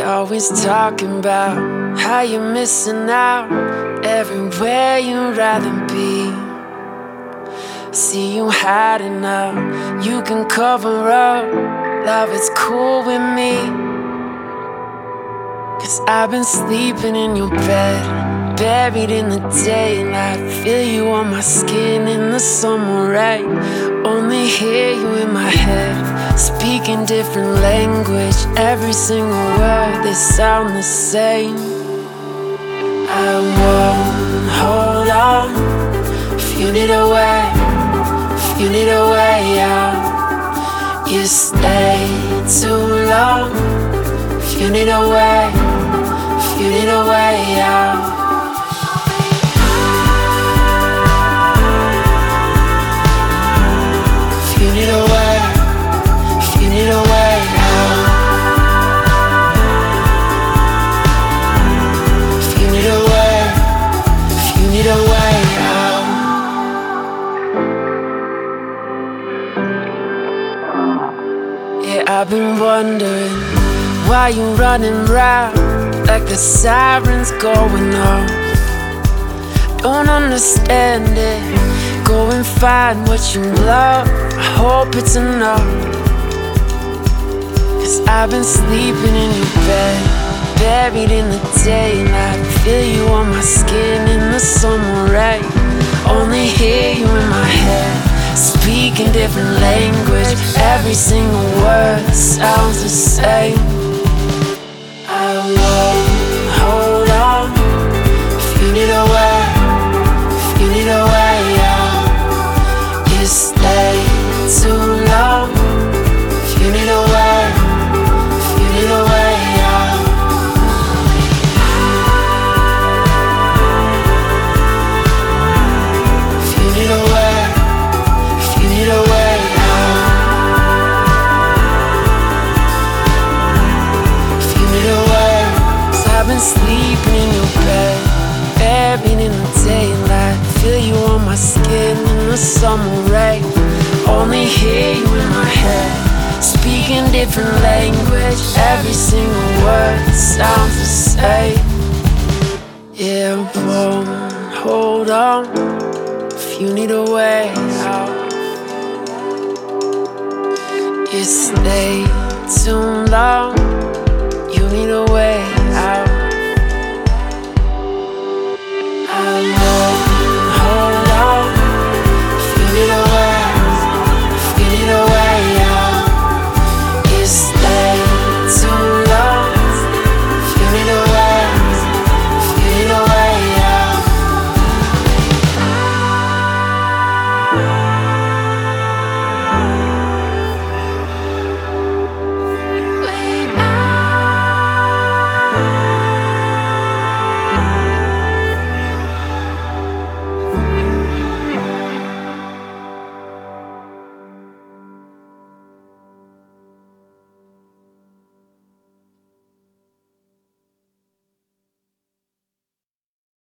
You're always talking about how you're missing out everywhere you'd rather be. See you hiding out, you can cover up. Love, it's cool with me, 'cause I've been sleeping in your bed, buried in the daylight. Feel you on my skin in the summer rain. Only hear you in my head, speaking different language. Every single word, they sound the same. I won't hold on if you need a way, if you need a way out. You stay too long if you need a way, if you need a way out. If you need a way, if you need a way out. If you need a way, if you need a way out. Yeah, I've been wondering why you running round like the sirens going off. Don't understand it. Go and find what you love. I hope it's enough, 'cause I've been sleeping in your bed, buried in the daylight. Feel you on my skin in the summer rain. Only hear you in my head, speaking different language. Every single word sounds the same. I won't hold on if you need a way, if you need a way out. You stay too long if you need a way, if you need a way out. If you need a way, if you need a way out. If you need a way, 'cause I've been sleeping in your bed, buried in the daylight. Feel you on my skin in the summer rain. Only hear you in my head, speaking different language. Every single word sounds the same. Yeah, won't hold on if you need a way out. You stay too long, you need a way